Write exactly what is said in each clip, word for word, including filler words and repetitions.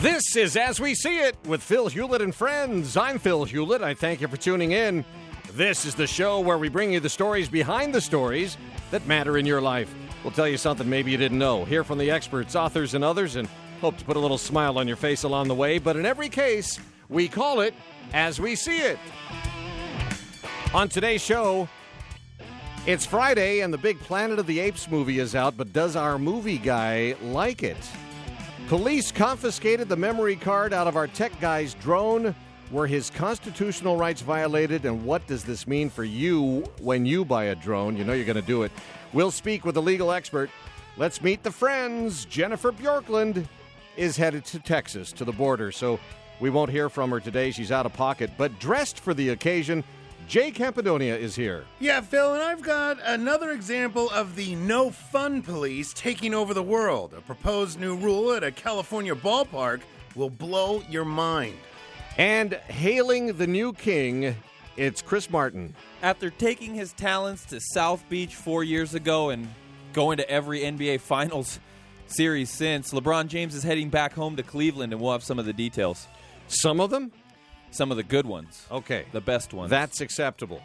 This is As We See It with Phil Hewlett and friends. I'm Phil Hewlett. I thank you for tuning in. This is the show where we bring you the stories behind the stories that matter in your life. We'll tell you something maybe you didn't know. Hear from the experts, authors, and others, and hope to put a little smile on your face along the way. But in every case, we call it As We See It. On today's show, it's Friday and the big Planet of the Apes movie is out, but does our movie guy like it? Police confiscated the memory card out of our tech guy's drone. Were his constitutional rights violated, and what does this mean for you when you buy a drone? You know you're going to do it. We'll speak with a legal expert. Let's meet the friends. Jennifer Bjorklund is headed to Texas, to the border, so we won't hear from her today. She's out of pocket, but dressed for the occasion, Jay Campadonia is here. Yeah, Phil, and I've got another example of the no fun police taking over the world. A proposed new rule at a California ballpark will blow your mind. And hailing the new king, it's Chris Martin. After taking his talents to South Beach four years ago and going to every N B A Finals series since, LeBron James is heading back home to Cleveland, and we'll have some of the details. Some of them? Some of the good ones. Okay. The best ones. That's acceptable.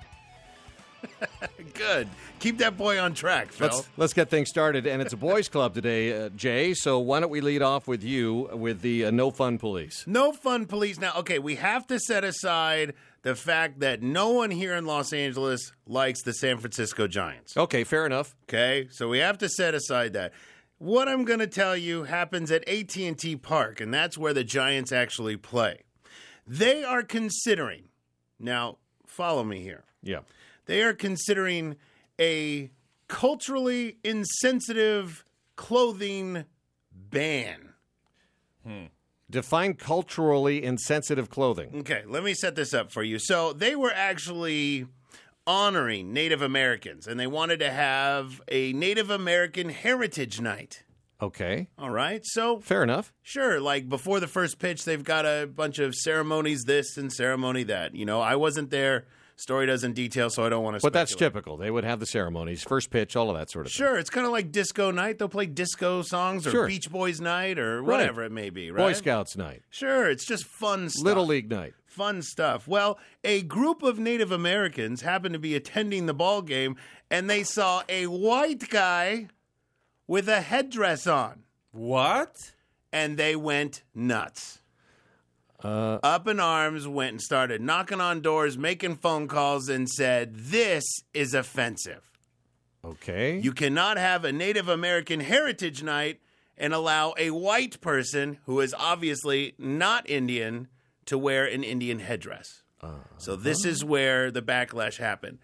Good. Keep that boy on track, Phil. Let's, let's get things started. And it's a boys' club today, uh, Jay. So why don't we lead off with you with the uh, no fun police? No fun police. Now, okay, we have to set aside the fact that no one here in Los Angeles likes the San Francisco Giants. Okay, fair enough. Okay, so we have to set aside that. What I'm going to tell you happens at A T and T Park, and that's where the Giants actually play. They are considering, now follow me here. Yeah. They are considering a culturally insensitive clothing ban. Hmm. Define culturally insensitive clothing. Okay, let me set this up for you. So they were actually honoring Native Americans, and they wanted to have a Native American Heritage Night. Okay. All right, so fair enough. Sure, like before the first pitch, they've got a bunch of ceremonies this and ceremony that. You know, I wasn't there. Story doesn't detail, so I don't want to But speculate. that's typical. They would have the ceremonies, first pitch, all of that sort of Sure, thing. it's kind of like disco night. They'll play disco songs or Sure. Beach Boys night or whatever Right. it may be, right? Boy Scouts night. Sure, it's just fun stuff. Little League night. Fun stuff. Well, a group of Native Americans happened to be attending the ball game, and they saw a white guy with a headdress on. What? And they went nuts. Uh, Up in arms, went and started knocking on doors, making phone calls, and said, "This is offensive. Okay. You cannot have a Native American Heritage Night and allow a white person who is obviously not Indian to wear an Indian headdress." Uh-huh. So this is where the backlash happened.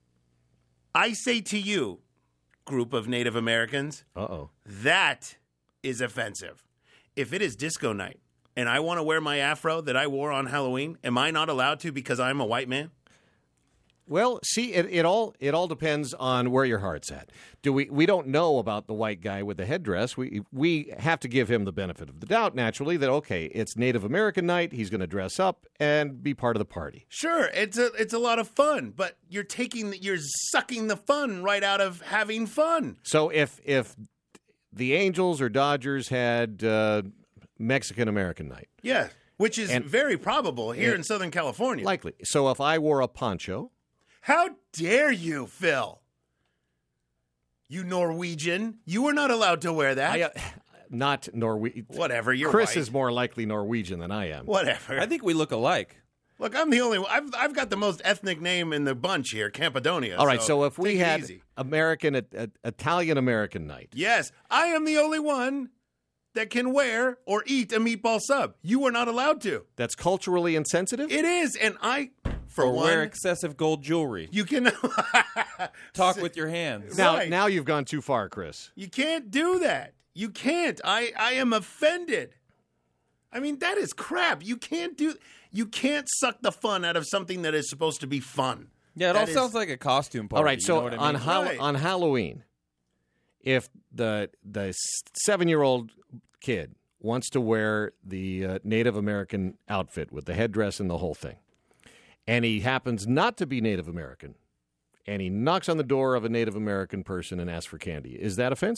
I say to you, group of Native Americans, Uh-oh. that is offensive. If it is disco night and I want to wear my afro that I wore on Halloween, am I not allowed to because I'm a white man? Well, see, it, it all it all depends on where your heart's at. Do we we don't know about the white guy with the headdress. We we have to give him the benefit of the doubt, naturally, that okay, it's Native American night. He's going to dress up and be part of the party. Sure, it's a it's a lot of fun, but you're taking you're sucking the fun right out of having fun. So if if the Angels or Dodgers had uh, Mexican American night, Yeah, which is And- very probable here and- in Southern California. likely. So if I wore a poncho. How dare you, Phil? You Norwegian. You were not allowed to wear that. I, uh, not Norwegian. Whatever, you're Chris white. is more likely Norwegian than I am. Whatever. I think we look alike. Look, I'm the only one. I've, I've got the most ethnic name in the bunch here, Campadonia. All right, so if we take it had easy. American, uh, uh, Italian American night. Yes, I am the only one that can wear or eat a meatball sub. You are not allowed to. That's culturally insensitive? It is, and I, for Or one, wear excessive gold jewelry. you can. Talk with your hands. now, right. now you've gone too far, Chris. You can't do that. You can't. I, I am offended. I mean, that is crap. You can't do. You can't suck the fun out of something that is supposed to be fun. Yeah, it That all is- sounds like a costume party. All right, you so know what I on mean? Hall- Right. on Halloween, if the the seven-year-old kid wants to wear the uh, Native American outfit with the headdress and the whole thing, and he happens not to be Native American, and he knocks on the door of a Native American person and asks for candy, is that offensive?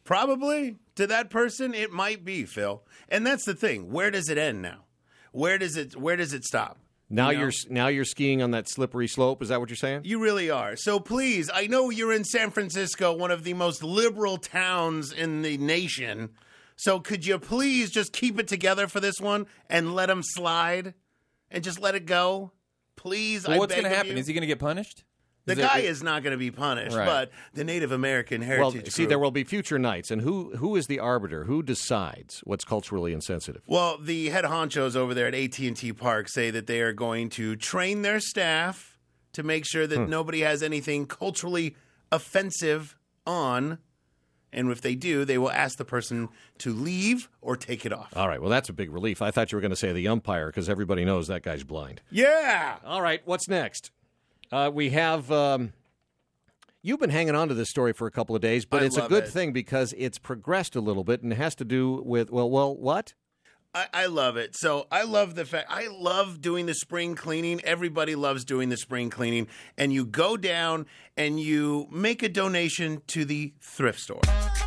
Probably. To that person, it might be, Phil. And that's the thing. Where does it end now? Where does it Where does it stop? Now You know? you're now you're skiing on that slippery slope. Is that what you're saying? You really are. So please, I know you're in San Francisco, one of the most liberal towns in the nation. So could you please just keep it together for this one and let him slide and just let it go? Please, Well, I what's beg going to of happen? you. Is he going to get punished? The Is guy it- is not going to be punished, Right. but the Native American Well, Heritage see, Group- there will be future nights, and who who is the arbiter? Who decides what's culturally insensitive? Well, the head honchos over there at A T and T Park say that they are going to train their staff to make sure that nobody has anything culturally offensive on. And if they do, they will ask the person to leave or take it off. All right, well, that's a big relief. I thought you were going to say the umpire because everybody knows that guy's blind. Yeah! All right, what's next? Uh, we have. Um, you've been hanging on to this story for a couple of days, but I it's a love good it. thing because it's progressed a little bit and it has to do with, well, well, what? I, I love it. So I love the fact, I love doing the spring cleaning. Everybody loves doing the spring cleaning. And you go down and you make a donation to the thrift store.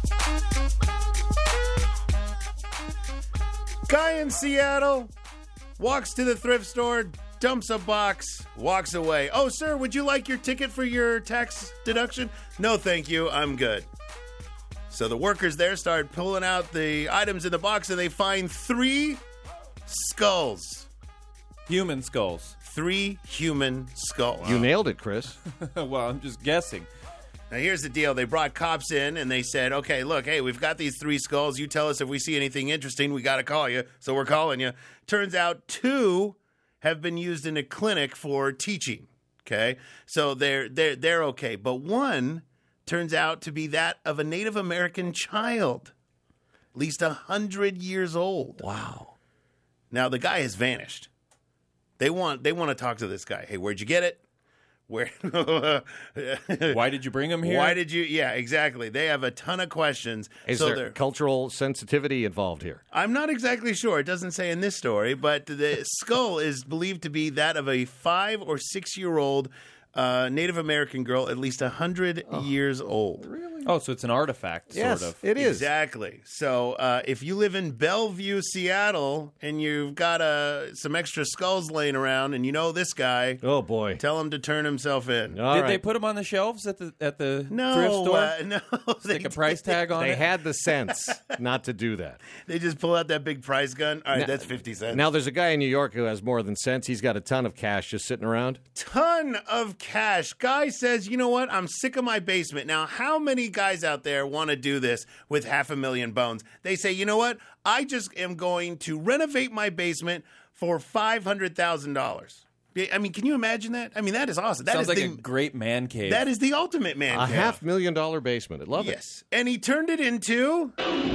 Guy in Seattle walks to the thrift store, dumps a box, walks away. Oh, sir, would you like your ticket for your tax deduction? No, thank you. I'm good. So the workers there start pulling out the items in the box, and they find three skulls. Human skulls. Three human skulls. You nailed it, Chris. Well, I'm just guessing. Now, here's the deal. They brought cops in, and they said, okay, look, hey, we've got these three skulls. You tell us if we see anything interesting, we got to call you. So we're calling you. Turns out two have been used in a clinic for teaching, okay? So they're, they're, they're okay. But one turns out to be that of a Native American child, at least one hundred years old. Wow. Now, the guy has vanished. They want they want to talk to this guy. Hey, where'd you get it? Where? Why did you bring him here? Why did you? Yeah, exactly. They have a ton of questions. Is so there they're- cultural sensitivity involved here? I'm not exactly sure. It doesn't say in this story, but the skull is believed to be that of a five or six year old uh, Native American girl, at least one hundred years old. Really? Oh, so it's an artifact, Yes, sort of. it is. Exactly. So uh, if you live in Bellevue, Seattle, and you've got uh, some extra skulls laying around, and you know this guy, Oh, boy. tell him to turn himself in. All Did right. they put them on the shelves at the at the No, thrift store? uh, no. Stick a price tag on They it? had the sense not to do that. They just pull out that big price gun. All right, Now- that's fifty cents. Now, there's a guy in New York who has more than sense. He's got a ton of cash just sitting around. Ton of cash. Guy says, you know what? I'm sick of my basement. Now, how many guys out there want to do this with half a million bones? They say, you know what? I just am going to renovate my basement for five hundred thousand dollars. I mean, can you imagine that? I mean, that is awesome. That Sounds is like the, a great man cave. that is the ultimate man A cave. half million dollar basement. I love it. Yes. And he turned it into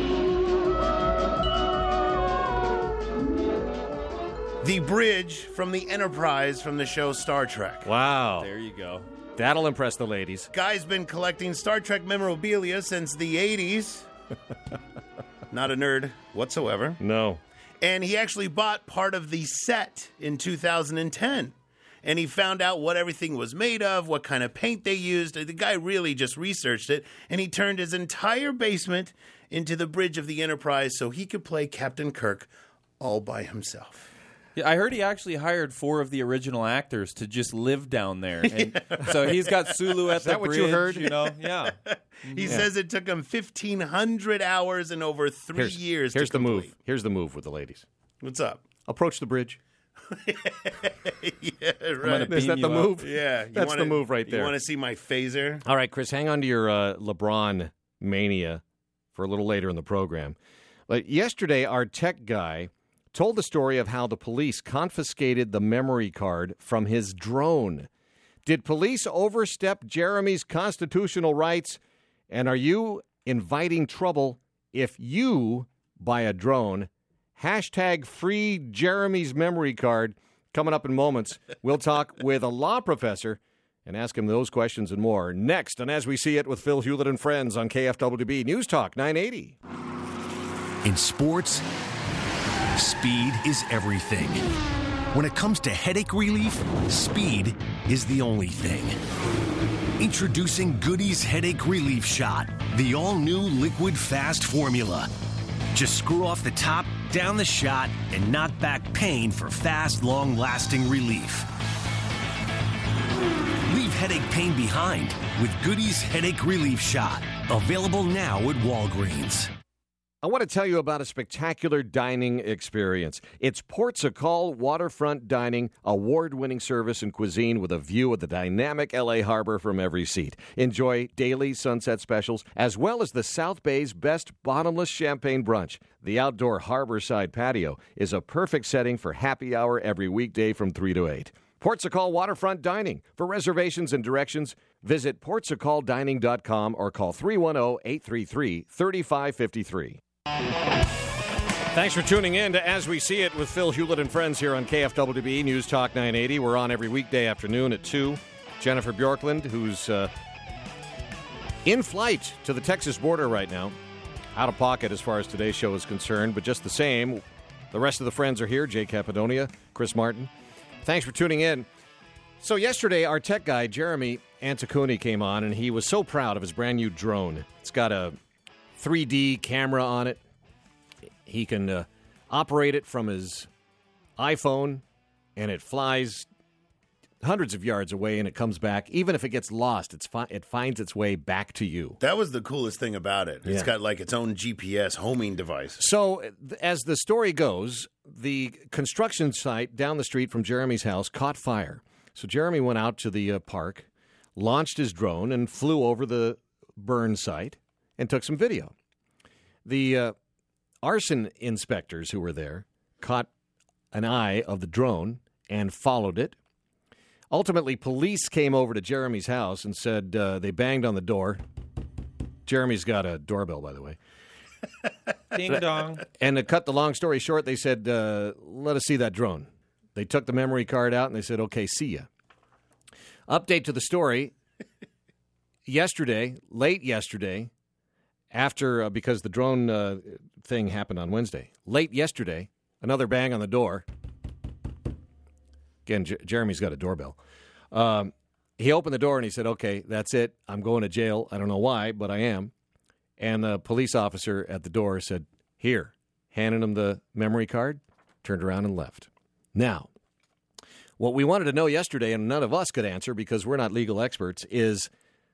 the bridge from the Enterprise from the show Star Trek. Wow. There you go. That'll impress the ladies. Guy's been collecting Star Trek memorabilia since the eighties. Not a nerd whatsoever. No. And he actually bought part of the set in two thousand ten. And he found out what everything was made of, what kind of paint they used. The guy really just researched it. And he turned his entire basement into the bridge of the Enterprise so he could play Captain Kirk all by himself. Yeah, I heard he actually hired four of the original actors to just live down there. And so he's got Sulu at the that what bridge, you heard? you know? Yeah. He says it took him fifteen hundred hours and over three Here's, years here's to the complete. move. Here's the move with the ladies. What's up? Approach the bridge. Yeah, gonna right. beam Is that you the up. move? Yeah, you That's wanna, the move right there. You want to see my phaser? All right, Chris, hang on to your uh, LeBron mania for a little later in the program. But yesterday, our tech guy told the story of how the police confiscated the memory card from his drone. Did police overstep Jeremy's constitutional rights? And are you inviting trouble if you buy a drone? Hashtag free Jeremy's memory card. Coming up in moments, we'll talk with a law professor and ask him those questions and more. Next, and As We See It with Phil Hewlett and Friends on K F W B News Talk nine eighty. In sports, speed is everything. When it comes to headache relief, speed is the only thing. Introducing Goody's Headache Relief Shot, the all-new liquid fast formula. Just screw off the top, down the shot, and knock back pain for fast, long-lasting relief. Leave headache pain behind with Goody's Headache Relief Shot. Available now at Walgreens. I want to tell you about a spectacular dining experience. It's Ports a Call Waterfront Dining, award-winning service and cuisine with a view of the dynamic L A harbor from every seat. Enjoy daily sunset specials, as well as the South Bay's best bottomless champagne brunch. The outdoor harborside patio is a perfect setting for happy hour every weekday from three to eight. Ports a Call Waterfront Dining. For reservations and directions, visit ports a call dining dot com or call three one zero, eight three three, three five five three. Thanks for tuning in to As We See It with Phil Hewlett and friends here on K F W B News Talk nine eighty. We're on every weekday afternoon at two. Jennifer Bjorklund, who's uh, in flight to the Texas border right now, out of pocket as far as today's show is concerned, but just the same, the rest of the friends are here. Jay Capadonia, Chris Martin. Thanks for tuning in. So yesterday, our tech guy, Jeremy Anticuni, came on, and he was so proud of his brand new drone. It's got a three D camera on it. He can uh, operate it from his iPhone, and it flies hundreds of yards away, and it comes back. Even if it gets lost, it's fi- it finds its way back to you. That was the coolest thing about it. It's Yeah. got like its own G P S homing device. So, th- as the story goes, the construction site down the street from Jeremy's house caught fire. So Jeremy went out to the uh, park, launched his drone, and flew over the burn site and took some video. The uh, arson inspectors who were there caught an eye of the drone and followed it. Ultimately, police came over to Jeremy's house and said uh, they banged on the door. Jeremy's got a doorbell, by the way. Ding dong. And to cut the long story short, they said, uh, let us see that drone. They took the memory card out and they said, okay, see ya. Update to the story. Yesterday, late yesterday, after, uh, because the drone uh, thing happened on Wednesday, late yesterday, another bang on the door. Again, J- Jeremy's got a doorbell. Um, he opened the door and he said, okay, that's it. I'm going to jail. I don't know why, but I am. And the police officer at the door said, here, handed him the memory card, turned around and left. Now, what we wanted to know yesterday, and none of us could answer because we're not legal experts, is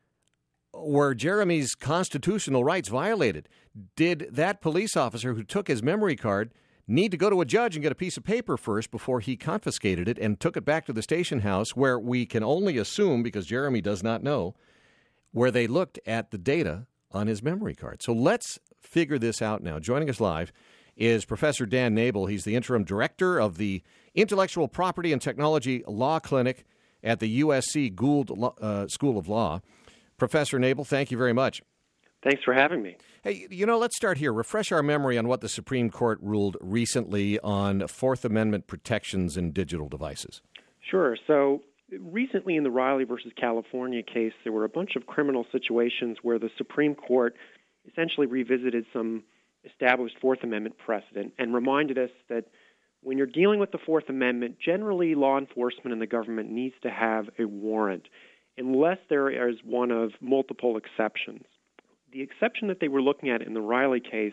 were Jeremy's constitutional rights violated? Did that police officer who took his memory card need to go to a judge and get a piece of paper first before he confiscated it and took it back to the station house, where we can only assume, because Jeremy does not know, where they looked at the data on his memory card? So let's figure this out now. Joining us live is Professor Dan Nabel. He's the interim director of the Intellectual Property and Technology Law Clinic at the U S C Gould uh, School of Law. Professor Nabel, thank you very much. Thanks for having me. Hey, you know, let's start here. Refresh our memory on what the Supreme Court ruled recently on Fourth Amendment protections in digital devices. Sure. So recently in the Riley versus California case, there were a bunch of criminal situations where the Supreme Court essentially revisited some established Fourth Amendment precedent and reminded us that when you're dealing with the Fourth Amendment, generally law enforcement and the government needs to have a warrant, unless there is one of multiple exceptions. The exception that they were looking at in the Riley case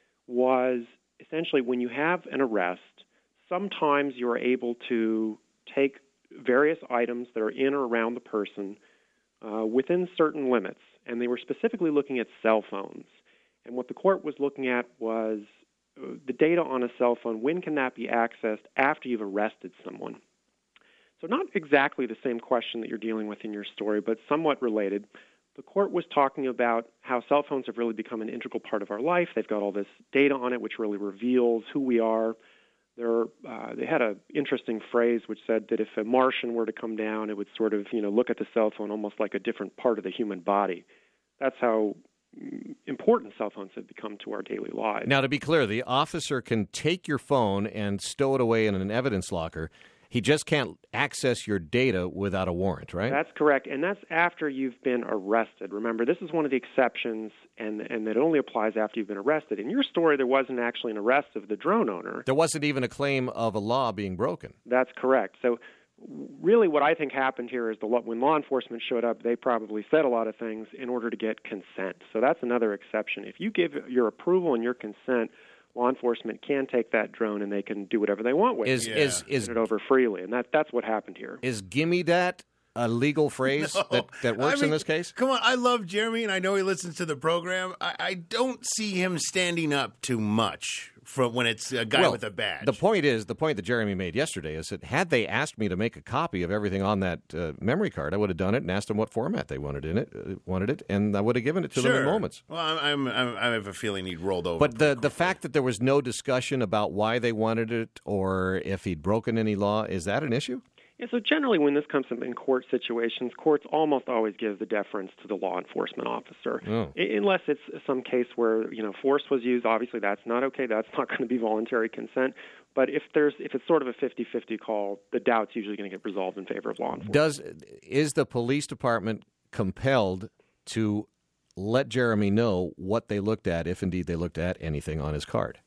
was essentially when you have an arrest, sometimes you are able to take various items that are in or around the person uh, within certain limits, and they were specifically looking at cell phones. And what the court was looking at was uh, the data on a cell phone. When can that be accessed after you've arrested someone? So not exactly the same question that you're dealing with in your story, but somewhat related. The court was talking about how cell phones have really become an integral part of our life. They've got all this data on it, which really reveals who we are. There, uh, they had an interesting phrase which said that if a Martian were to come down, it would sort of, you know, look at the cell phone almost like a different part of the human body. That's how important cell phones have become to our daily lives. Now, to be clear, the officer can take your phone and stow it away in an evidence locker. He just can't access your data without a warrant, right? That's correct, and that's after you've been arrested. Remember, this is one of the exceptions, and and it only applies after you've been arrested. In your story, there wasn't actually an arrest of the drone owner. There wasn't even a claim of a law being broken. That's correct. So really what I think happened here is the law, when law enforcement showed up, they probably said a lot of things in order to get consent. So that's another exception. If you give your approval and your consent, law enforcement can take that drone and they can do whatever they want with Is it. Yeah. is is Turn it over freely, and that that's what happened here. is gimme dat a legal phrase No. that, that works I mean, in this case? Come on, I love Jeremy, and I know he listens to the program. I, I don't see him standing up too much from when it's a guy well, with a badge. The point is, the point that Jeremy made yesterday is that had they asked me to make a copy of everything on that uh, memory card, I would have done it and asked them what format they wanted in it, uh, wanted it, and I would have given it to sure. them in moments. Well, I'm, I'm, I'm, I have a feeling he'd rolled over. But the the fact that there was no discussion about why they wanted it or if he'd broken any law, is that an issue? Yeah, so generally when this comes up in court situations, courts almost always give the deference to the law enforcement officer. Oh. I- unless it's some case where, you know, force was used, obviously that's not okay. That's not going to be voluntary consent. But if there's if it's sort of a fifty-fifty call, the doubt's usually going to get resolved in favor of law enforcement. Does is the police department compelled to let Jeremy know what they looked at, if indeed they looked at anything on his card?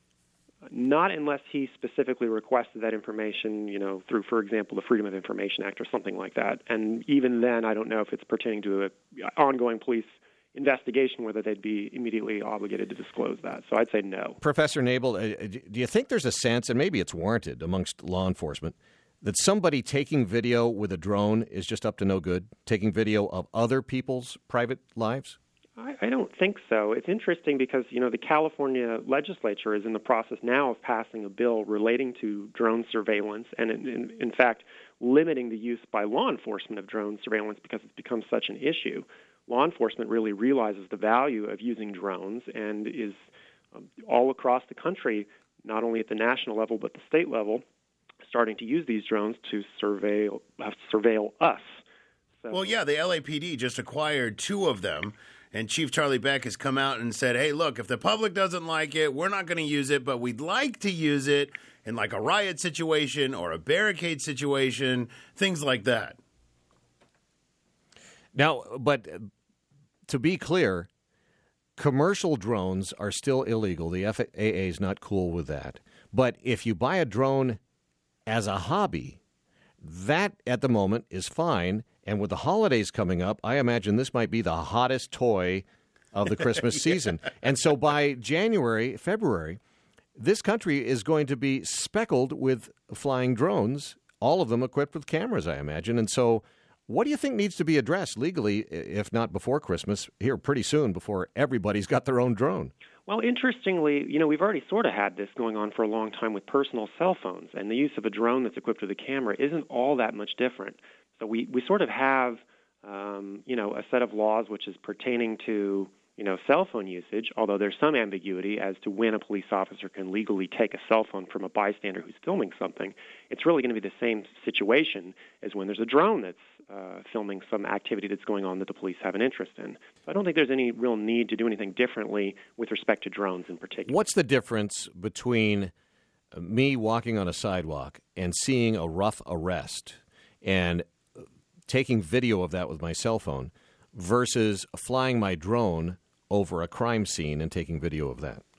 Not unless he specifically requested that information, you know, through, for example, the Freedom of Information Act or something like that. And even then, I don't know if it's pertaining to an ongoing police investigation whether they'd be immediately obligated to disclose that. So I'd say no. Professor Nabel, uh, do you think there's a sense, and maybe it's warranted amongst law enforcement, that somebody taking video with a drone is just up to no good, taking video of other people's private lives? I, I don't think so. It's interesting because, you know, the California legislature is in the process now of passing a bill relating to drone surveillance and, in, in, in fact, limiting the use by law enforcement of drone surveillance because it's become such an issue. Law enforcement really realizes the value of using drones and is um, all across the country, not only at the national level but the state level, starting to use these drones to surveil, uh, surveil us. So, Well, yeah, the L A P D just acquired two of them, and Chief Charlie Beck has come out and said, hey, look, if the public doesn't like it, we're not going to use it, but we'd like to use it in like a riot situation or a barricade situation, things like that. Now, but uh, to be clear, commercial drones are still illegal. The F A A is not cool with that. But if you buy a drone as a hobby, that at the moment is fine. And with the holidays coming up, I imagine this might be the hottest toy of the Christmas yeah. season. And so by January, February, this country is going to be speckled with flying drones, all of them equipped with cameras, I imagine. And so what do you think needs to be addressed legally, if not before Christmas, here pretty soon, before everybody's got their own drone? Well, interestingly, you know, we've already sort of had this going on for a long time with personal cell phones, and the use of a drone that's equipped with a camera isn't all that much different. So we, we sort of have, um, you know, a set of laws which is pertaining to, you know, cell phone usage, although there's some ambiguity as to when a police officer can legally take a cell phone from a bystander who's filming something. It's really going to be the same situation as when there's a drone that's uh, filming some activity that's going on that the police have an interest in. So I don't think there's any real need to do anything differently with respect to drones in particular. What's the difference between me walking on a sidewalk and seeing a rough arrest and taking video of that with my cell phone versus flying my drone over a crime scene and taking video of that?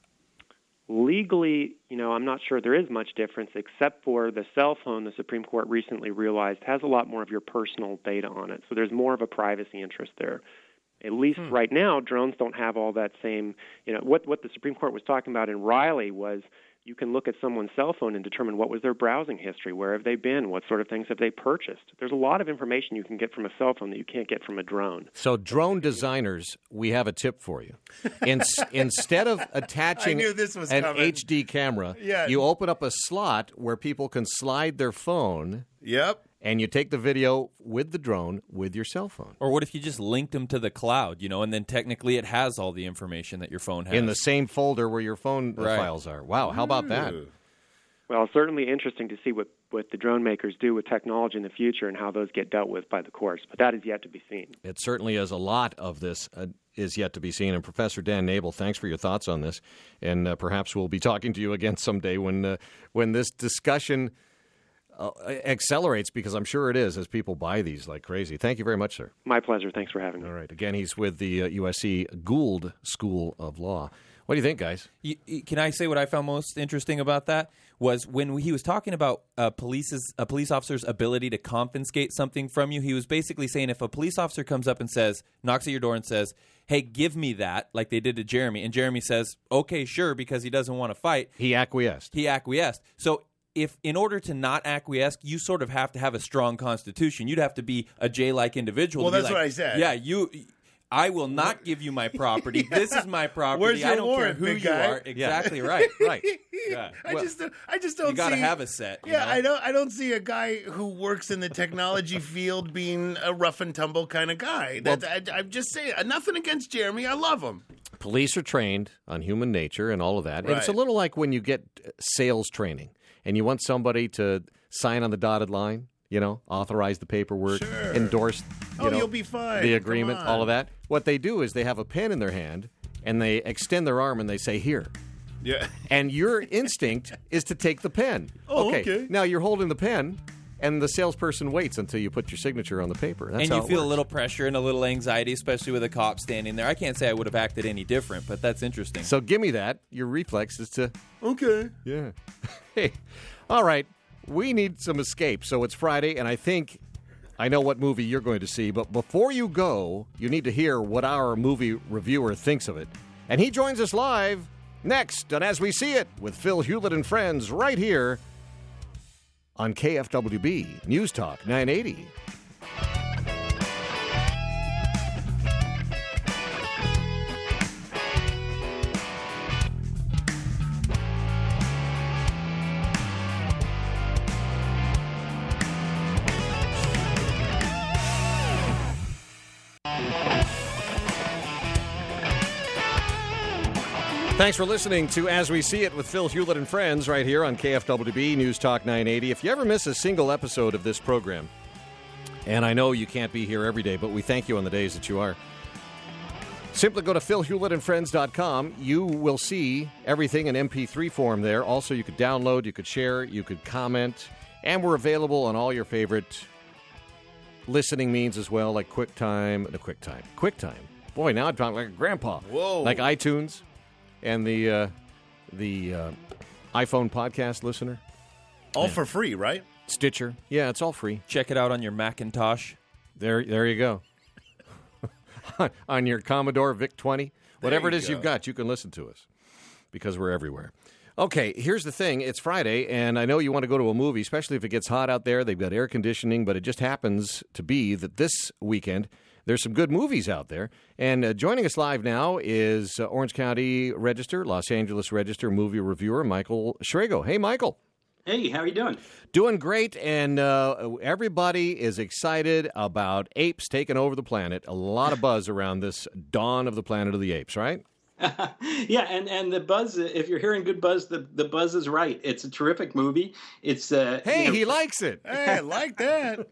Legally, you know, I'm not sure there is much difference, except for the cell phone, the Supreme Court recently realized has a lot more of your personal data on it. So there's more of a privacy interest there. At least hmm. right now, drones don't have all that same, you know, what, what the Supreme Court was talking about in Riley was you can look at someone's cell phone and determine what was their browsing history, where have they been, what sort of things have they purchased. There's a lot of information you can get from a cell phone that you can't get from a drone. So drone designers, we have a tip for you. In, instead of attaching an coming. H D camera, yeah. you open up a slot where people can slide their phone. Yep. And you take the video with the drone with your cell phone. Or what if you just linked them to the cloud, you know, and then technically it has all the information that your phone has. In the same folder where your phone right. files are. Wow, how about that? Well, it's certainly interesting to see what, what the drone makers do with technology in the future and how those get dealt with by the courts. But that is yet to be seen. It certainly is. A lot of this uh, is yet to be seen. And Professor Dan Nabel, thanks for your thoughts on this. And uh, perhaps we'll be talking to you again someday when uh, when this discussion Uh, accelerates, because I'm sure it is, as people buy these like crazy. Thank you very much, sir. My pleasure. Thanks for having me. All right. Again, he's with the uh, U S C Gould School of Law. What do you think, guys? You, you- can I say what I found most interesting about that? Was when he was talking about uh, police's, a police officer's ability to confiscate something from you, he was basically saying if a police officer comes up and says, knocks at your door and says, hey, give me that, like they did to Jeremy, and Jeremy says, okay, sure, because he doesn't want to fight. He acquiesced. He acquiesced. So if in order to not acquiesce, you sort of have to have a strong constitution. You'd have to be a Jay-like individual. Well, to be that's like, what I said. Yeah, you... I will not give you my property. This is my property. Where's your I don't warrant, care who big you guy? are. Exactly right. Right. Yeah. I Well, just, don't- I just don't. you got to see, have a set. you Yeah, know? I don't. I don't see a guy who works in the technology field being a rough and tumble kind of guy. That, I, I'm just saying. Nothing against Jeremy. I love him. Police are trained on human nature and all of that. And it's a Right. little like when you get sales training and you want somebody to sign on the dotted line, you know, authorize the paperwork, Sure. endorse you Oh, know, you'll be fine. the Come agreement, on. all of that. What they do is they have a pen in their hand and they extend their arm and they say, here. Yeah. And your instinct is to take the pen. Oh, okay. Now you're holding the pen, and the salesperson waits until you put your signature on the paper. That's and how you it feel a works. little pressure and a little anxiety, especially with a cop standing there. I can't say I would have acted any different, but that's interesting. So give me that. Your reflex is to, Okay. yeah. Hey, all right. We need some escape. So it's Friday, and I think I know what movie you're going to see. But before you go, you need to hear what our movie reviewer thinks of it. And he joins us live next on As We See It with Phil Hewlett and friends right here on K F W B News Talk nine eighty. Thanks for listening to As We See It with Phil Hewlett and friends right here on K F W B News Talk nine eighty. If you ever miss a single episode of this program, and I know you can't be here every day, but we thank you on the days that you are, simply go to phil hewlett and friends dot com. You will see everything in M P three form there. Also, you could download, you could share, you could comment, and we're available on all your favorite listening means as well, like QuickTime, the QuickTime, QuickTime. Boy, now I'm talking like a grandpa. Whoa. Like iTunes. And the uh, the uh, iPhone podcast listener, All for free, right? Stitcher. Yeah, it's all free. Check it out on your Macintosh. There, there you go. On your Commodore VIC twenty, whatever it you is go. you've got, you can listen to us because we're everywhere. Okay, here's the thing. It's Friday, and I know you want to go to a movie, especially if it gets hot out there. They've got air conditioning, but it just happens to be that this weekend there's some good movies out there. And uh, joining us live now is uh, Orange County Register, Los Angeles Register movie reviewer Michael Schrago. Hey, Michael. Hey, how are you doing? Doing great, and uh, everybody is excited about apes taking over the planet. A lot of buzz around this dawn of the Planet of the Apes, right? Yeah, and, and the buzz, if you're hearing good buzz, the, the buzz is right. It's a terrific movie. It's uh, Hey, you know, he likes it. Hey, I like that.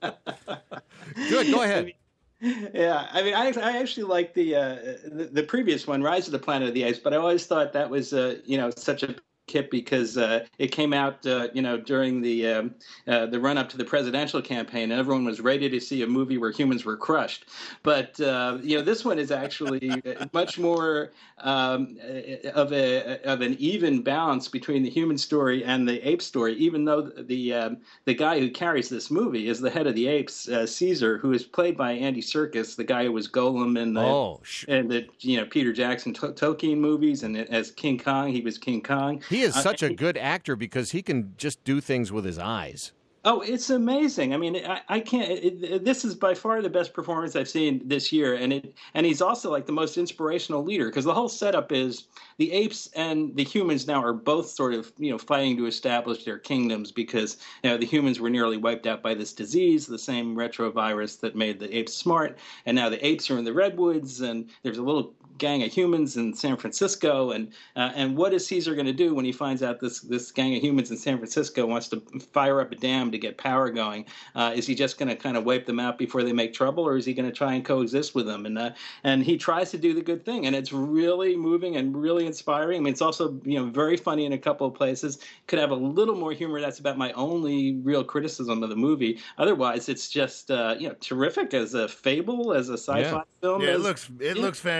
Good, go ahead. Yeah, I mean, I, I actually like the, uh, the the previous one, Rise of the Planet of the Apes, but I always thought that was uh, you know such a hit because uh, it came out uh, you know during the um, uh, the run up to the presidential campaign, and everyone was ready to see a movie where humans were crushed. But uh, you know, this one is actually much more um, of a of an even balance between the human story and the ape story. Even though the um, the guy who carries this movie is the head of the apes, uh, Caesar, who is played by Andy Serkis, the guy who was Golem in the Oh, sh- and the you know Peter Jackson to- Tolkien movies, and as King Kong, he was King Kong. He is Uh, such a good actor because he can just do things with his eyes. Oh, it's amazing. I mean, I, I can't. It, it, this is by far the best performance I've seen this year, and it and he's also like the most inspirational leader because the whole setup is the apes and the humans now are both sort of you know fighting to establish their kingdoms because you know the humans were nearly wiped out by this disease, the same retrovirus that made the apes smart, and now the apes are in the redwoods, and there's a little gang of humans in San Francisco, and uh, and what is Caesar going to do when he finds out this this gang of humans in San Francisco wants to fire up a dam to get power going? Uh, is he just going to kind of wipe them out before they make trouble, or is he going to try and coexist with them? And uh, and he tries to do the good thing, and it's really moving and really inspiring. I mean, it's also you know very funny in a couple of places. Could have a little more humor. That's about my only real criticism of the movie. Otherwise, it's just uh, you know terrific as a fable, as a sci-fi Yeah. film. Yeah, it as- looks it looks fantastic.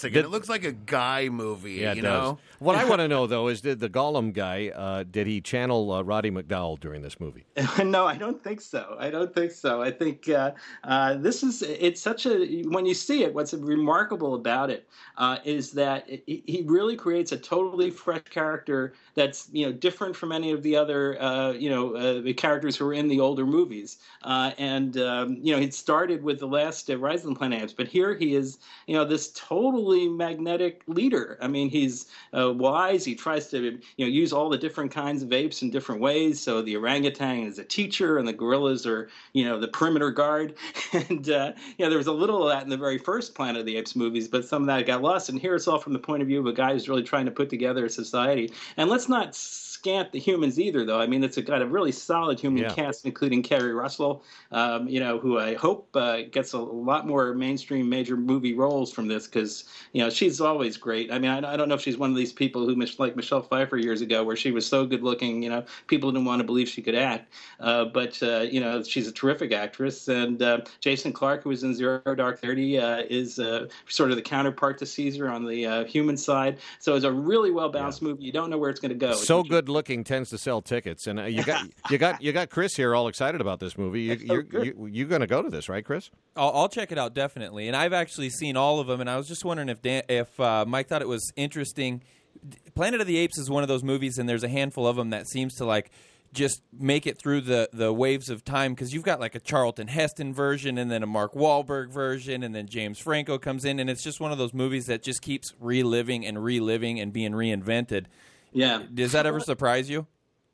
fantastic. Did, and it looks like a guy movie, yeah, it you does. know? What I want to know, though, is did the Gollum guy, uh, did he channel uh, Roddy McDowall during this movie? No, I don't think so. I don't think so. I think uh, uh, this is, it's such a, when you see it, what's remarkable about it uh, is that it, he really creates a totally fresh character that's, you know, different from any of the other, uh, you know, uh, the characters who were in the older movies. Uh, and, um, you know, it started with the last uh, Rise of the Planet Apes, but here he is, you know, this totally magnetic leader. I mean, he's uh, wise. He tries to, you know, use all the different kinds of apes in different ways. So the orangutan is a teacher, and the gorillas are, you know, the perimeter guard. And uh, you know, there was a little of that in the very first Planet of the Apes movies, but some of that got lost. And here it's all from the point of view of a guy who's really trying to put together a society. And let's not scant the humans either, though. I mean, it's a, got a really solid human yeah. cast, including Kerry Russell, um, you know, who I hope uh, gets a lot more mainstream major movie roles from this, because, you know, she's always great. I mean, I, I don't know if she's one of these people who, like Michelle Pfeiffer years ago, where she was so good looking, you know, people didn't want to believe she could act. Uh, but, uh, you know, she's a terrific actress. And uh, Jason Clarke, who was in Zero Dark Thirty, uh, is uh, sort of the counterpart to Caesar on the uh, human side. So it's a really well-balanced yeah. movie. You don't know where it's going to go. So good looking tends to sell tickets, and uh, you got you got you got Chris here all excited about this movie. You, you're so you, you're going to go to this, right, Chris? I'll, I'll check it out definitely, and I've actually seen all of them. And I was just wondering if Dan, if uh, Mike thought it was interesting. Planet of the Apes is one of those movies, and there's a handful of them that seems to like just make it through the, the waves of time, because you've got like a Charlton Heston version and then a Mark Wahlberg version, and then James Franco comes in, and it's just one of those movies that just keeps reliving and reliving and being reinvented. Yeah. Does that ever surprise you?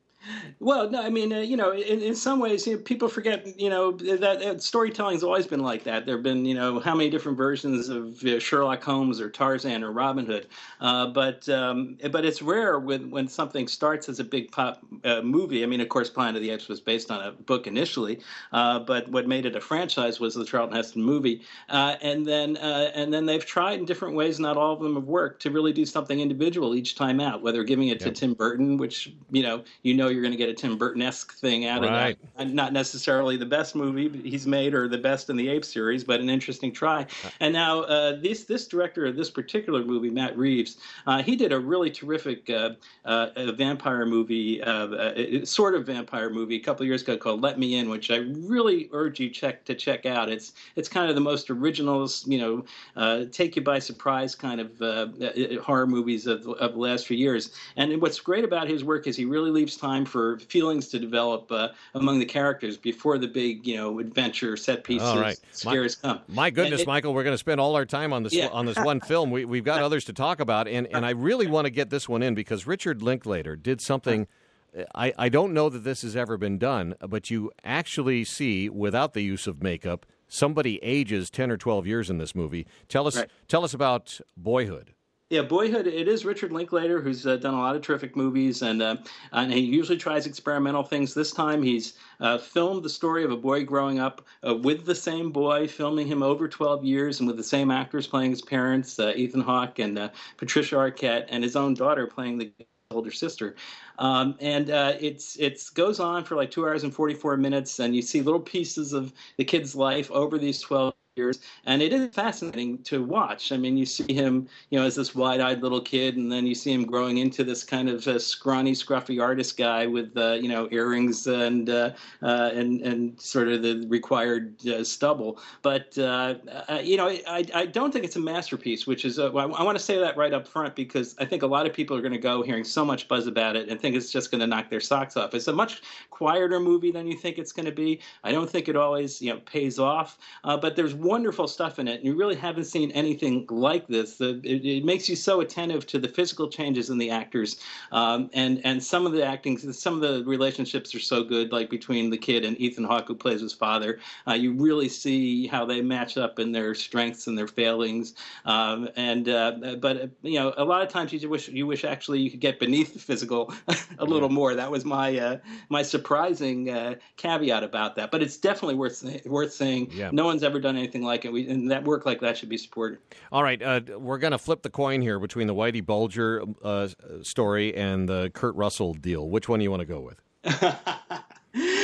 Well, no, I mean, uh, you know, in, in some ways, you know, people forget, you know, that, that storytelling's always been like that. There have been, you know, how many different versions of uh, Sherlock Holmes or Tarzan or Robin Hood. Uh, but um, but it's rare when, when something starts as a big pop uh, movie. I mean, of course, Planet of the Apes was based on a book initially, uh, but what made it a franchise was the Charlton Heston movie. Uh, and then uh, and then they've tried in different ways, not all of them have worked, to really do something individual each time out, whether giving it yep. to Tim Burton, which, you know, you know, you're going to get a Tim Burton-esque thing out right. of that. Not necessarily the best movie he's made or the best in the Ape series, but an interesting try. And now uh, this this director of this particular movie, Matt Reeves, uh, he did a really terrific uh, uh, a vampire movie, uh, uh, sort of vampire movie, a couple of years ago called Let Me In, which I really urge you check to check out. It's it's kind of the most original, you know, uh, take you by surprise kind of uh, horror movies of, of the last few years. And what's great about his work is he really leaves time for feelings to develop uh, among the characters before the big, you know, adventure set pieces, all right. scares my, come. My goodness, it, Michael, we're going to spend all our time on this yeah. on this one film. We, we've got others to talk about, and, and I really want to get this one in because Richard Linklater did something. I, I don't know that this has ever been done, but you actually see, without the use of makeup, somebody ages ten or twelve years in this movie. Tell us, right. tell us about Boyhood. Yeah, Boyhood, it is Richard Linklater, who's uh, done a lot of terrific movies, and uh, and he usually tries experimental things. This time he's uh, filmed the story of a boy growing up uh, with the same boy, filming him over twelve years, and with the same actors playing his parents, uh, Ethan Hawke and uh, Patricia Arquette, and his own daughter playing the older sister. Um, and uh, it's it's goes on for like two hours and forty-four minutes, and you see little pieces of the kid's life over these twelve years, and it is fascinating to watch. I mean, you see him, you know, as this wide-eyed little kid, and then you see him growing into this kind of uh, scrawny, scruffy artist guy with, uh, you know, earrings and uh, uh, and and sort of the required uh, stubble. But uh, uh, you know, I I don't think it's a masterpiece, which is uh, I, I want to say that right up front, because I think a lot of people are going to go hearing so much buzz about it and think it's just going to knock their socks off. It's a much quieter movie than you think it's going to be. I don't think it always, you know, pays off, uh, but there's wonderful stuff in it, and you really haven't seen anything like this. The, it, it makes you so attentive to the physical changes in the actors, um, and and some of the acting, some of the relationships are so good, like between the kid and Ethan Hawke, who plays his father. Uh, you really see how they match up in their strengths and their failings, um, and uh, but you know, a lot of times you wish you wish actually you could get beneath the physical a little more. That was my uh, my surprising uh, caveat about that, but it's definitely worth worth saying. Yeah. No one's ever done anything like it. We, and that work like that should be supported. All right, uh, we're going to flip the coin here between the Whitey Bulger uh, story and the Kurt Russell deal. Which one do you want to go with?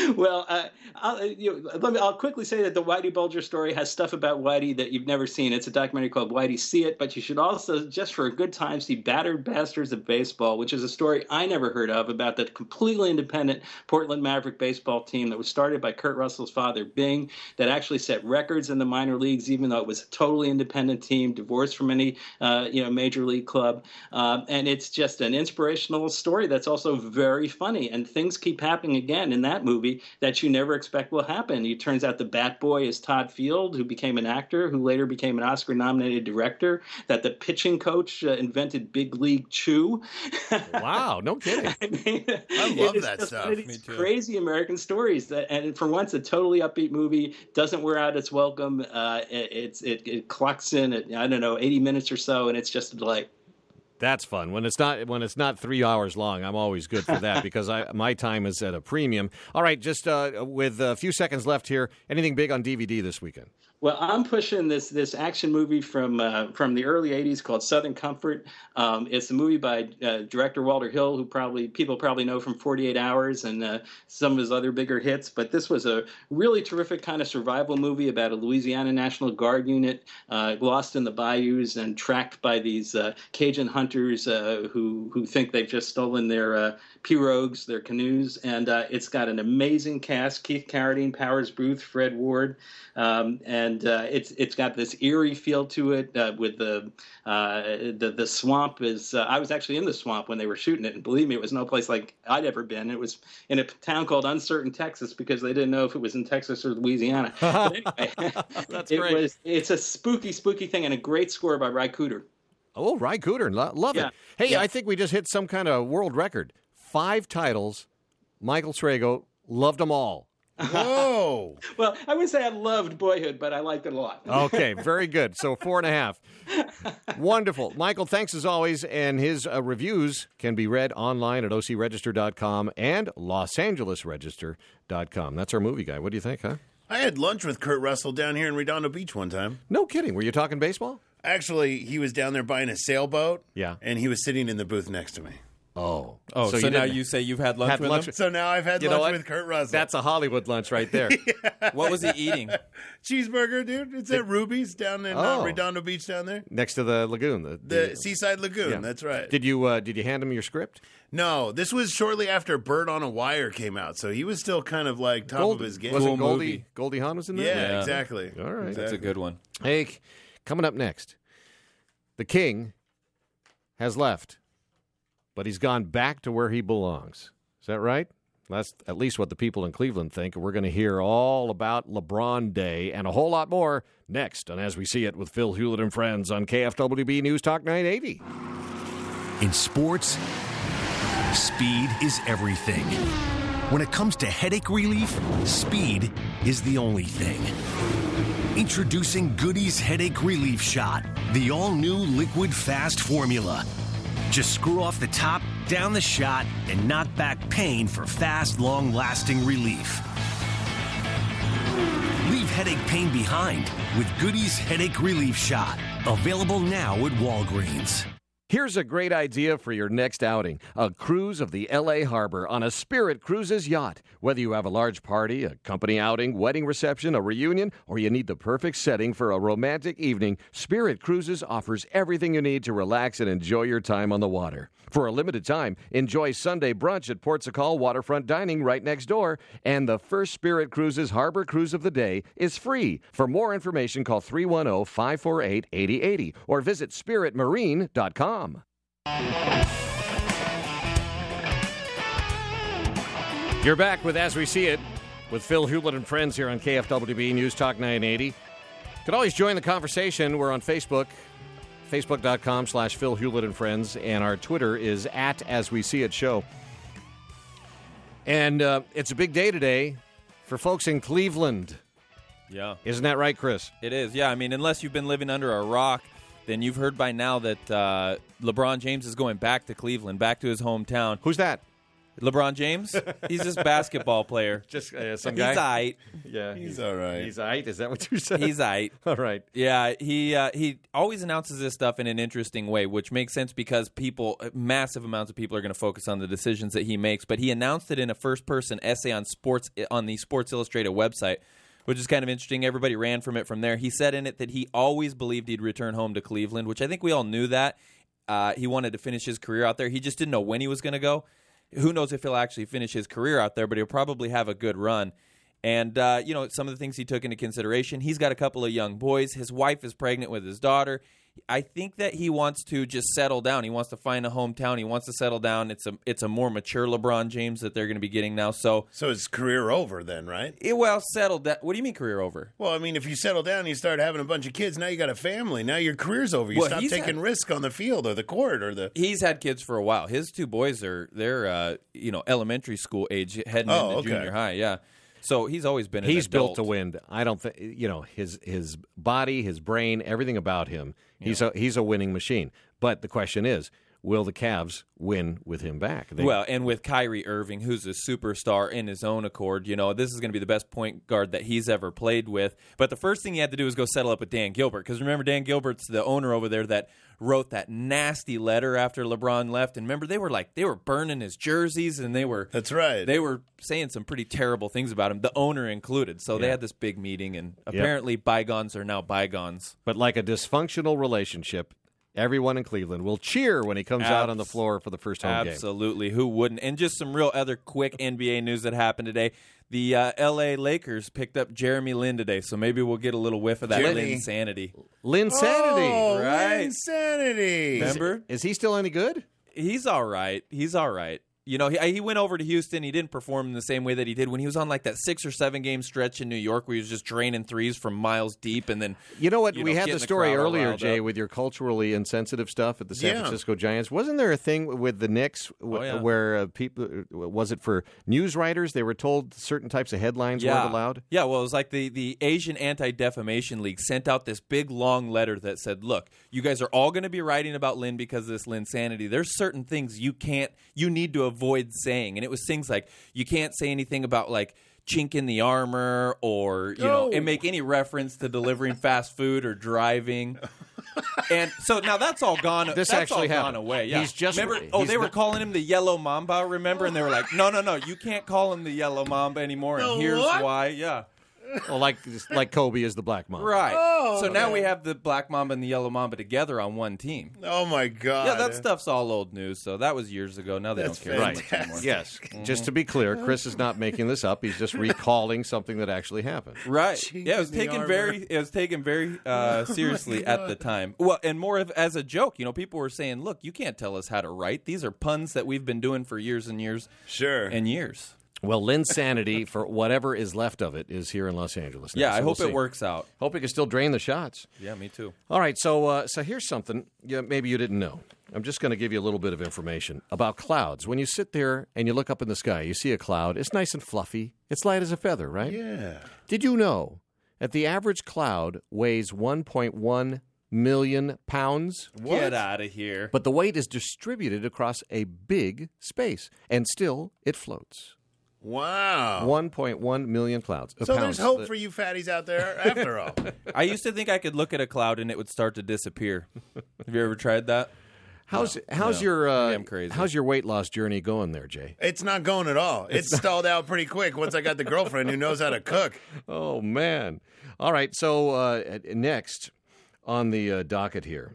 Well, uh, I'll, you know, let me, I'll quickly say that the Whitey Bulger story has stuff about Whitey that you've never seen. It's a documentary called Whitey See It, but you should also, just for a good time, see Battered Bastards of Baseball, which is a story I never heard of about the completely independent Portland Maverick baseball team that was started by Kurt Russell's father, Bing, that actually set records in the minor leagues, even though it was a totally independent team, divorced from any uh, you know major league club. Um, and it's just an inspirational story that's also very funny. And things keep happening again in that movie that you never expect will happen. It turns out the Bat Boy is Todd Field, who became an actor, who later became an Oscar-nominated director, that the pitching coach uh, invented Big League Chew. Wow, no kidding. I mean, I love it is that just stuff. one of Me these too. crazy American stories that, and for once, a totally upbeat movie, doesn't wear out its welcome. Uh, it, it's, it, it clocks in at, I don't know, eighty minutes or so, and it's just a delight. That's fun. When it's not when it's not three hours long, I'm always good for that because I my time is at a premium. All right, just uh, with a few seconds left here, anything big on D V D this weekend? Well, I'm pushing this this action movie from uh, from the early eighties called Southern Comfort. Um, it's a movie by uh, director Walter Hill, who probably people probably know from forty-eight hours and uh, some of his other bigger hits. But this was a really terrific kind of survival movie about a Louisiana National Guard unit uh, lost in the bayous and tracked by these uh, Cajun hunters uh, who who think they've just stolen their uh, pirogues, their canoes. And uh, it's got an amazing cast: Keith Carradine, Powers Booth, Fred Ward, um, and And uh, it's it's got this eerie feel to it uh, with the uh, the the swamp is. Uh, I was actually in the swamp when they were shooting it, and believe me, it was no place like I'd ever been. It was in a town called Uncertain, Texas, because they didn't know if it was in Texas or Louisiana. But anyway, That's it great. was. It's a spooky, spooky thing, and a great score by Ry Cooder. Oh, Ry Cooder, Lo- love Yeah. it. Hey, Yeah. I think we just hit some kind of world record. Five titles. Michael Trago loved them all. Whoa. Well, I wouldn't say I loved Boyhood, but I liked it a lot. Okay, very good. So four and a half. Wonderful. Michael, thanks as always. And his uh, reviews can be read online at O C register dot com and Los Angeles register dot com. That's our movie guy. What do you think, huh? I had lunch with Kurt Russell down here in Redondo Beach one time. No kidding. Were you talking baseball? Actually, he was down there buying a sailboat. Yeah. And he was sitting in the booth next to me. Oh. Oh, so, now didn't- you say you've had lunch Had with lunch him? So now I've had You know lunch what? with Kurt Russell. That's a Hollywood lunch right there. What was he eating? cheeseburger, dude. It's at Ruby's down in Oh. uh, Redondo Beach down there. Next to the lagoon. The, The Seaside Lagoon. yeah. That's right. Did you uh, did you hand him your script? No, this was shortly after Bird on a Wire came out, so he was still kind of like top of his game. Was Cool it Goldie? movie. Goldie Hawn was in there? Yeah, Yeah. exactly. All right. That's a Exactly. good one. Hey, coming up next, the king has left, but he's gone back to where he belongs. Is that right? That's at least what the people in Cleveland think. We're going to hear all about LeBron Day and a whole lot more next on As We See It with Phil Hewlett and Friends on K F W B News Talk nine eighty. In sports, speed is everything. When it comes to headache relief, speed is the only thing. Introducing Goody's Headache Relief Shot, the all-new liquid fast formula. Just screw off the top, down the shot, and knock back pain for fast, long-lasting relief. Leave headache pain behind with Goody's Headache Relief Shot. Available now at Walgreens. Here's a great idea for your next outing. A cruise of the L A Harbor on a Spirit Cruises yacht. Whether you have a large party, a company outing, wedding reception, a reunion, or you need the perfect setting for a romantic evening, Spirit Cruises offers everything you need to relax and enjoy your time on the water. For a limited time, enjoy Sunday brunch at Port Sacal Waterfront Dining right next door, and the first Spirit Cruises Harbor Cruise of the day is free. For more information, call three one zero, five four eight, eight zero eight zero or visit spirit marine dot com. You're back with As We See It with Phil Hewlett and Friends here on K F W B News Talk nine eighty. You can always join the conversation. We're on Facebook, facebook.com slash Phil Hewlett and Friends, and our Twitter is at As We See It Show. And uh, it's a big day today for folks in Cleveland. Yeah. Isn't that right, Chris? It is, yeah. I mean, unless you've been living under a rock, then you've heard by now that uh, LeBron James is going back to Cleveland, back to his hometown. Who's that? LeBron James? He's just a basketball player. Just uh, some guy? He's aight. Yeah. He's all right. He's aight? Is that what you said? He's aight. All right. Yeah, he uh, he always announces this stuff in an interesting way, which makes sense because people, massive amounts of people are going to focus on the decisions that he makes. But he announced it in a first-person essay on sports on the Sports Illustrated website, which is kind of interesting. Everybody ran from it from there. He said in it that he always believed he'd return home to Cleveland, which I think we all knew that. Uh, he wanted to finish his career out there. He just didn't know when he was going to go. Who knows if he'll actually finish his career out there, but he'll probably have a good run. And, uh, you know, some of the things he took into consideration, he's got a couple of young boys. His wife is pregnant with his daughter. I think that he wants to just settle down. He wants to find a hometown. He wants to settle down. It's a it's a more mature LeBron James that they're going to be getting now. So, So his career over then, right? it, well, settled down. What do you mean career over? Well, I mean, if you settle down, you start having a bunch of kids. Now you got a family. Now your career's over. You Well, stop he's taking had- risk on the field or the court or the. He's had kids for a while. His two boys are they're uh, you know elementary school age, heading Oh, into okay. junior high. Yeah, so he's always been. An He's built adult. to win. I don't think you know his his body, his brain, everything about him. He's a he's a winning machine. But the question is, will the Cavs win with him back? They, Well, and with Kyrie Irving, who's a superstar in his own accord, you know, this is going to be the best point guard that he's ever played with. But the first thing he had to do was go settle up with Dan Gilbert. Because remember, Dan Gilbert's the owner over there that wrote that nasty letter after LeBron left. And remember, they were like, they were burning his jerseys and they were. That's right. They were saying some pretty terrible things about him, the owner included. So they Yeah. had this big meeting, and apparently bygones are now bygones. but like a dysfunctional relationship, everyone in Cleveland will cheer when he comes out on the Abs- floor for the first home game. Absolutely. Who wouldn't? And just some real other quick N B A news that happened today. The uh, L A Lakers picked up Jeremy Lin today, so maybe we'll get a little whiff of that Jimmy. Linsanity. Linsanity. Oh, Right. insanity. Remember? Is he still any good? He's all right. He's all right. You know, he, he went over to Houston. He didn't perform in the same way that he did when he was on like that six or seven game stretch in New York where he was just draining threes from miles deep. And then, You know what? you we know, had getting the the story crowd all earlier, riled Jay, up. with your culturally insensitive stuff at the San Yeah. Francisco Giants. Wasn't there a thing with the Knicks w- Oh, yeah. where uh, people, was it for news writers? They were told certain types of headlines yeah. weren't allowed? Yeah, well, it was like the, the Asian Anti-Defamation League sent out this big, long letter that said, look, you guys are all going to be writing about Lin because of this Linsanity. There's certain things you can't, you need to avoid saying. And it was things like, you can't say anything about, like, chink in the armor or, you know, Oh. and make any reference to delivering fast food or driving. And so now that's all gone. This that's actually all gone happened. away. Yeah. He's just- remember. Oh, he's they were not- calling him the Yellow Mamba. Remember? And they were like, no, no, no, you can't call him the Yellow Mamba anymore. And The here's what? why. Yeah. Well, like like Kobe is the black mom. Right. Oh, so now okay. we have the Black Mamba and the Yellow Mamba together on one team. Oh my God. Yeah, that stuff's all old news. So that was years ago. Now they That's don't care as much fantastic. anymore. Yes. Just to be clear, Chris is not making this up. He's just recalling something that actually happened. Right. Chink Yeah, it was in the taken armor. very it was taken very uh, seriously at the time. Well, and more of as a joke. You know, people were saying, "Look, you can't tell us how to write. These are puns that we've been doing for years and years Sure. and years." Well, Linsanity, for whatever is left of it, is here in Los Angeles now. Yeah, So I we'll hope see. it works out. Hope he can still drain the shots. Yeah, me too. All right, so uh, so here's something yeah, maybe you didn't know. I'm just going to give you a little bit of information about clouds. When you sit there and you look up in the sky, you see a cloud. It's nice and fluffy. It's light as a feather, right? Yeah. Did you know that the average cloud weighs one point one million pounds? Get out of here. But the weight is distributed across a big space, and still it floats. Wow. one point one million clouds. uh, So pounds. there's hope for you fatties out there after all. I used to think I could look at a cloud and it would start to disappear. Have you ever tried that? How's how's no. your uh, Maybe I'm crazy. how's your weight loss journey going there, Jay? It's not going at all. It's stalled out pretty quick once I got the girlfriend who knows how to cook. Oh man! All right, so uh, next on the uh, docket here,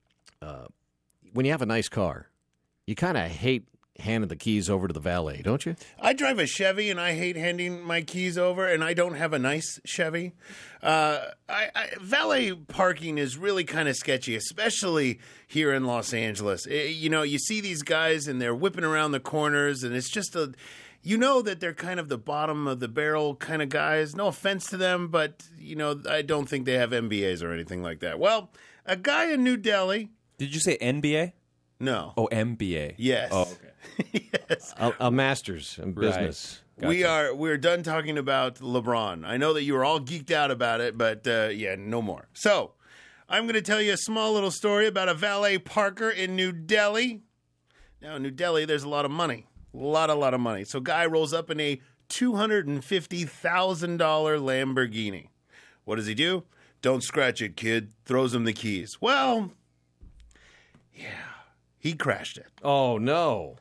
uh, when you have a nice car, you kind of hate handing the keys over to the valet, don't you? I drive a Chevy, and I hate handing my keys over, and I don't have a nice Chevy. Uh, I, I, valet parking is really kind of sketchy, especially here in Los Angeles. Eh, you know, you see these guys, and they're whipping around the corners, and it's just a... You know that they're kind of the bottom of the barrel kind of guys. No offense to them, but, you know, I don't think they have M B As or anything like that. Well, a guy in New Delhi... Did you say N B A? No. Oh, M B A. Yes. Oh, okay. Yes. A, a master's in business. Right. We Gotcha. are we're done talking about LeBron. I know that you were all geeked out about it, but uh, yeah, no more. So I'm going to tell you a small little story about a valet parker in New Delhi. Now, in New Delhi, there's a lot of money. A lot, a lot of money. So guy rolls up in a two hundred fifty thousand dollars Lamborghini. What does he do? Don't scratch it, kid. Throws him the keys. Well, yeah, he crashed it. Oh, no.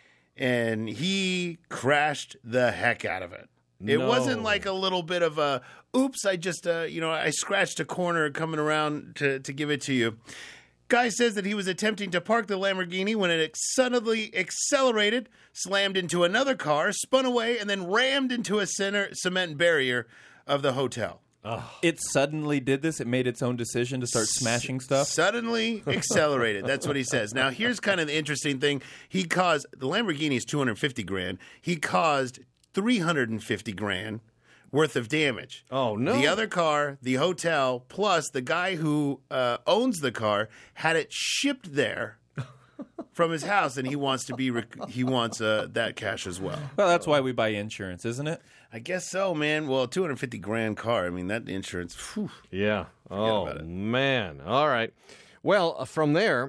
And he crashed the heck out of it. It No. wasn't like a little bit of a, oops, I just, uh, you know, I scratched a corner coming around to, to give it to you. Guy says that he was attempting to park the Lamborghini when it suddenly accelerated, slammed into another car, spun away, and then rammed into a center cement barrier of the hotel. It suddenly did this. It made its own decision to start smashing stuff. Suddenly accelerated. That's what he says. Now, here's kind of the interesting thing. He caused, the Lamborghini is two hundred fifty grand. He caused three hundred fifty grand worth of damage. Oh, no. The other car, the hotel, plus the guy who uh, owns the car had it shipped there from his house, and he wants to be rec- he wants uh, that cash as well. Well, that's why we buy insurance, isn't it? I guess so, man. Well, two hundred fifty grand car. I mean, that insurance. Whew. Yeah. Oh, about it. man. All right. Well, uh, from there,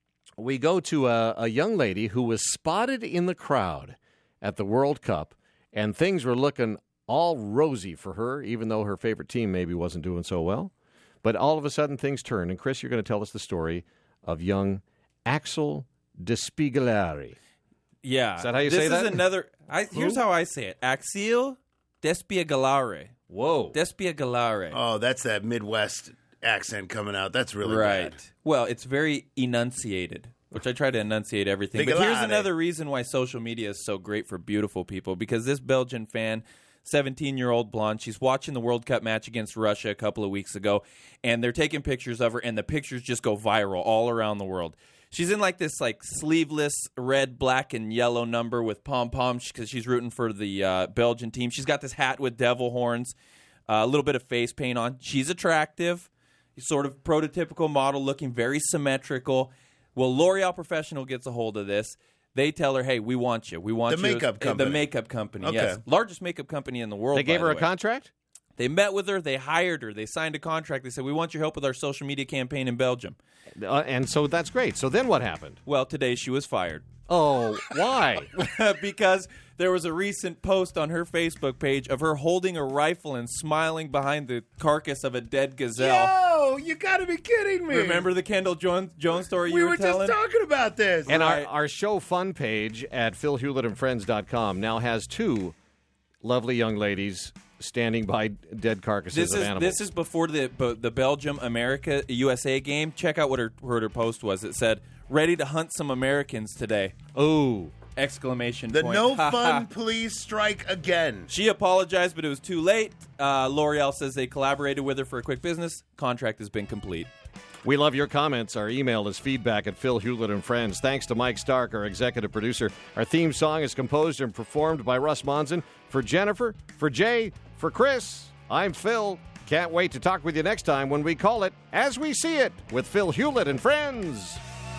we go to a, a young lady who was spotted in the crowd at the World Cup, and things were looking all rosy for her, even though her favorite team maybe wasn't doing so well. But all of a sudden, things turned. And, Chris, you're going to tell us the story of young Axel Despigalari. Yeah. Is that how you this say that? This is another. I, here's how I say it: Axel Despigalare. Whoa. Despigalare. Oh, that's that Midwest accent coming out. That's really right. bad. Well, it's very enunciated, which I try to enunciate everything. But here's Figalare. another reason why social media is so great for beautiful people, because this Belgian fan, seventeen-year-old blonde, she's watching the World Cup match against Russia a couple of weeks ago, and they're taking pictures of her, and the pictures just go viral all around the world. She's in like this like sleeveless red, black, and yellow number with pom-poms because she's rooting for the uh, Belgian team. She's got this hat with devil horns, uh, a little bit of face paint on. She's attractive, sort of prototypical model, looking very symmetrical. Well, L'Oreal Professional gets a hold of this. They tell her, hey, we want you. We want The you. makeup Uh, company. The makeup company, Okay. yes. Largest makeup company in the world, They gave by her the a way. contract? They met with her. They hired her. They signed a contract. They said, we want your help with our social media campaign in Belgium. Uh, and so that's great. So then what happened? Well, today she was fired. Oh, why? Because there was a recent post on her Facebook page of her holding a rifle and smiling behind the carcass of a dead gazelle. Yo, you got to be kidding me. Remember the Kendall Jones, Jones story you we were, were telling? just talking about this. And our, Right. our show fun page at phil hewlett and friends dot com now has two lovely young ladies standing by dead carcasses This of is animals. this is before the bu- the Belgium America U S A game. Check out what her what her post was. It said, "Ready to hunt some Americans today!" Ooh. Exclamation the point. no fun police strike again. She apologized, but it was too late. Uh, L'Oreal says they collaborated with her for a quick business. Contract has been complete. We love your comments. Our email is feedback at Phil Hewlett and Friends. Thanks to Mike Stark, our executive producer. Our theme song is composed and performed by Russ Monson. For Jennifer, for Jay, for Chris, I'm Phil. Can't wait to talk with you next time when we call it As We See It with Phil Hewlett and Friends.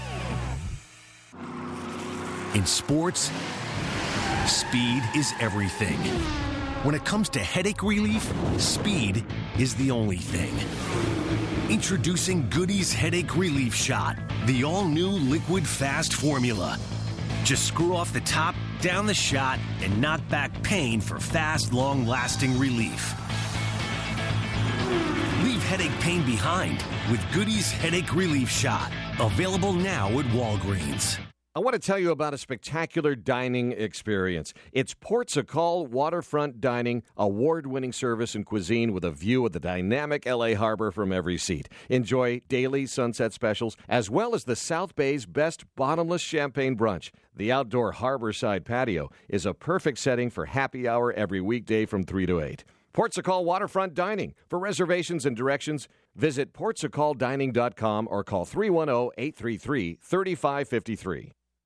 In sports, speed is everything. When it comes to headache relief, speed is the only thing. Introducing Goody's Headache Relief Shot, the all-new liquid fast formula. Just screw off the top, down the shot, and knock back pain for fast, long-lasting relief. Leave headache pain behind with Goody's Headache Relief Shot. Available now at Walgreens. I want to tell you about a spectacular dining experience. It's Portugal Waterfront Dining, award-winning service and cuisine with a view of the dynamic L A harbor from every seat. Enjoy daily sunset specials, as well as the South Bay's best bottomless champagne brunch. The outdoor harborside patio is a perfect setting for happy hour every weekday from three to eight. Portugal Waterfront Dining. For reservations and directions, visit portugal dining dot com or call three one zero, eight three three, three five five three.